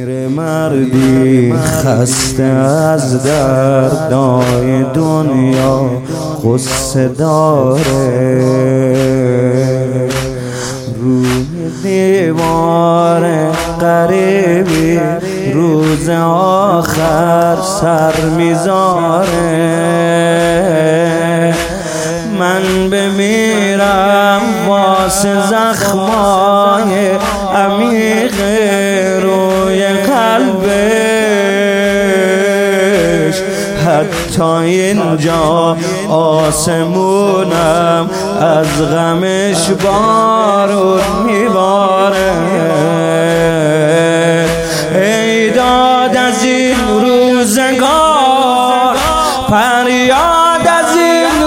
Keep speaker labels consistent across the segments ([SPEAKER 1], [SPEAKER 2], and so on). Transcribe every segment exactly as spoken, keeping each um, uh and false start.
[SPEAKER 1] پیرمردی خسته از دردای دنیا غصه داره، روی دیوار غریبی روز آخر سر میذاره. من بمیرم واسه زخمای عمیق روی قلبش، حتی اینجا آسمونم از غمش بارون میباره. ای داد از این روزگار، فریاد از این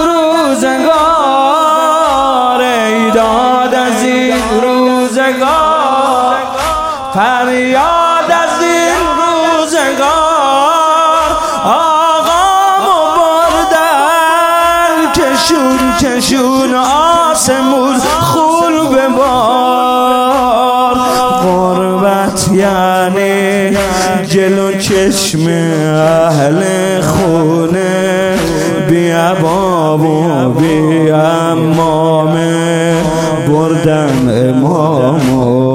[SPEAKER 1] روزگار، ای داد از این روزگار، فریاد از این روزگار. آقامو بردن کشون کشون آسمون خون ببار. غربت یعنی جلو چشم اهل خونه، بی عباب و بی عمامه بردن امامو.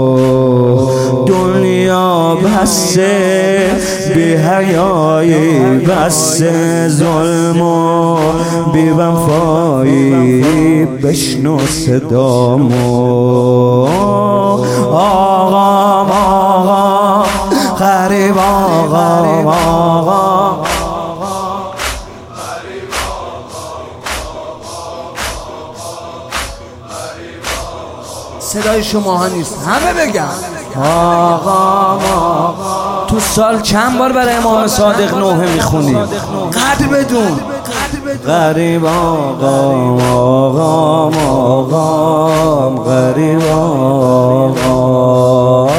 [SPEAKER 1] دنیا بسه بی حیایی، بسه ظلم و بی وفایی، بشنو صدامو. آقام آقا غریب آقام آقا،
[SPEAKER 2] صدای شما ها نیست، همه بگم
[SPEAKER 1] آقا آقا.
[SPEAKER 2] تو سال چند بار برای امام صادق نوحه میخونی؟ قدر بدون.
[SPEAKER 1] غریب آقام آقام آقام غریب آقام.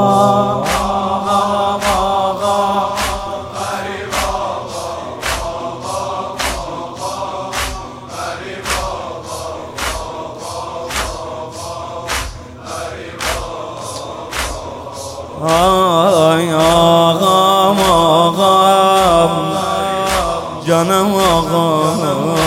[SPEAKER 1] آی آقام آقام جانم آقام.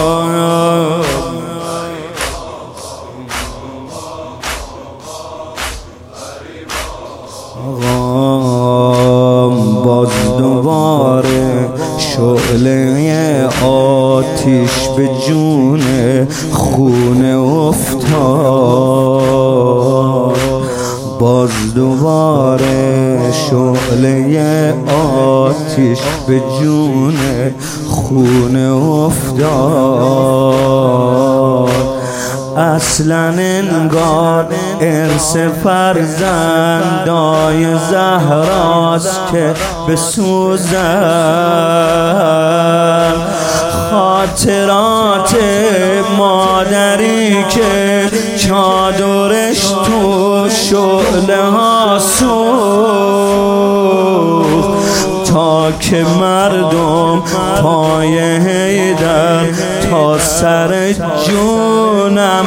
[SPEAKER 1] آقام باز دوباره شعله آتیش به جون خونه افتاد، باز دوباره شعله آتیش به جون خونه افتاد. اصلا انگار ارث فرزندای زهراست که بسوزن، خاطرات مادری که چادرش تو شعله ها سوخت، تا که مردم پای حیدر تا سر جونم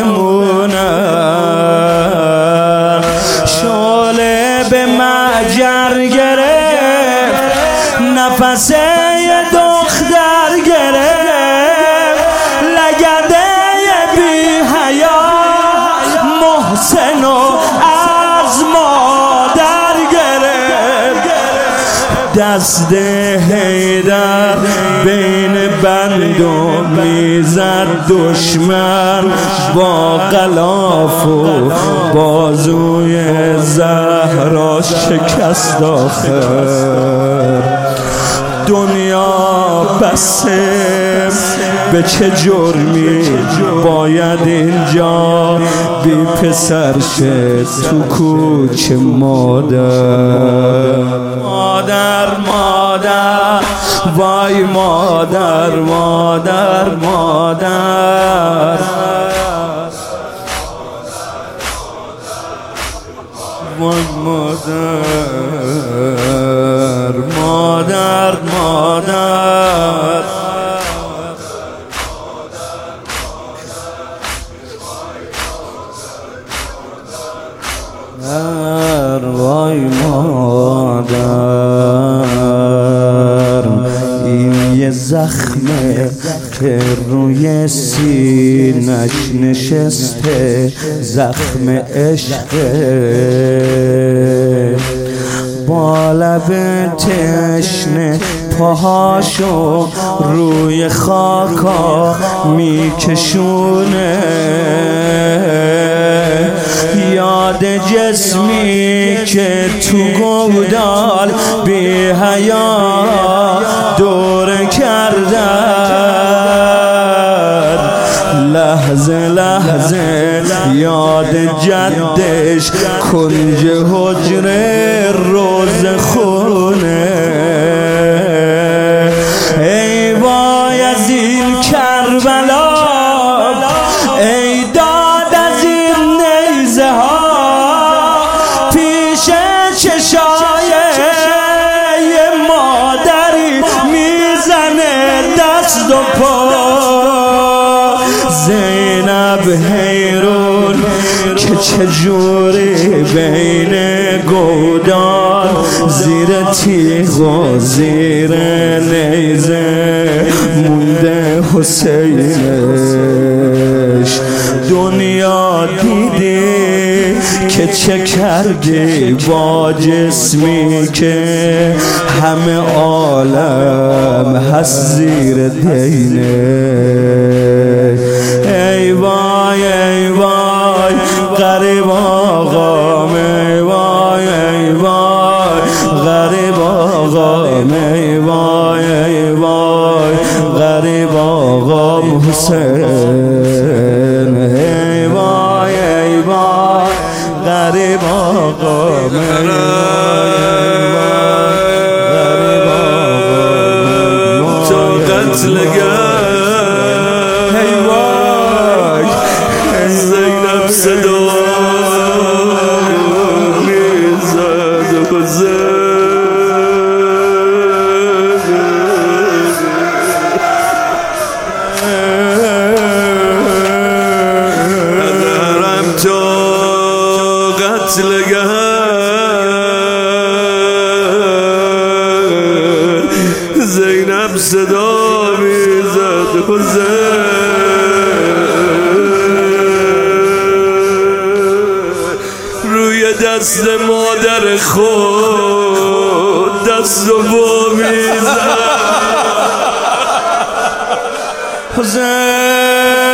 [SPEAKER 1] بمونن. شعله به مجر گرفت، نفس یه دختر گرفت، لگده بی حیا محسن و از مادر گرفت. دست حیدر بین بندم میزد دشمن، با غلاف و بازوی زهرا شکست آخر. دنیا بسه به چه جرمی باید اینجا بی پسر شه تو کوچه مادر. مادر مادر وای مادر مادر مادر وای مادر مادر مادر وای مادر مادر، این یه زخمه که روی سینش نشسته، زخم عشقه. با لب تشنه پاهاشو روی خاکا میکشونه، یاد جسمی که تو گودال بی حیا دور کردن، لحظه لحظه یاد جدش کنج حجره روز خونه. ای وای از این کربلا، ای داد از این نیزه ها، پیش چشای یه مادری میزنه دست و پا. زینب حیرون که چجوری بین گودال، زیر تیغ و زیر نیزه مونده حسینش. دنیا دیدی که چه کردی با جسمی که همه عالم هست زیر دینه. ای وای ای وای غریب آقام، ای وای ای وای غریب آقام، ای وای ای وای غریب آقام حسین. ای وای ای وای غریب آقام، ای وای غریب آقام تو قتل
[SPEAKER 3] زینب صدا میزد ندارم تو قتلگر، زینب صدا میزد حسین. دست مادر خود دست و با میزد حسین.